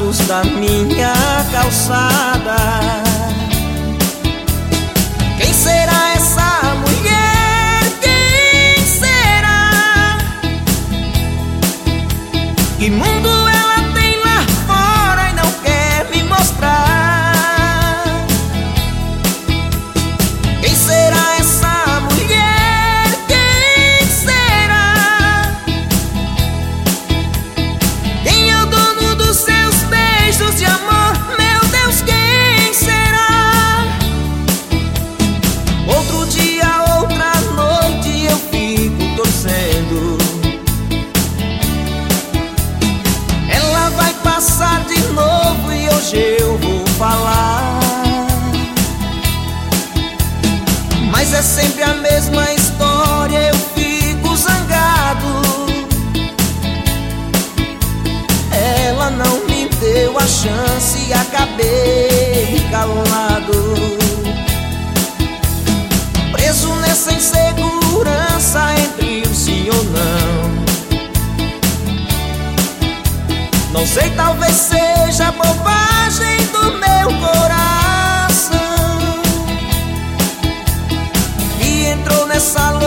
luz da minha calçada. Quem será essa mulher? Quem será? Que mundo ela tem lá fora e não quer me mostrar? Quem será essa mulher? Quem será? Quem é o dono dos seus beijos de amor? Meu Deus, quem será? Outro dia, outra noite eu fico torcendo. Ela vai passar de novo e hoje eu vou falar. Mas é sempre a mesma história, eu fico zangado. Ela não me deu a chance e acabei calado, preso nessa insegurança entre o sim ou não. Não sei, talvez seja bobagem do meu coração que entrou nessa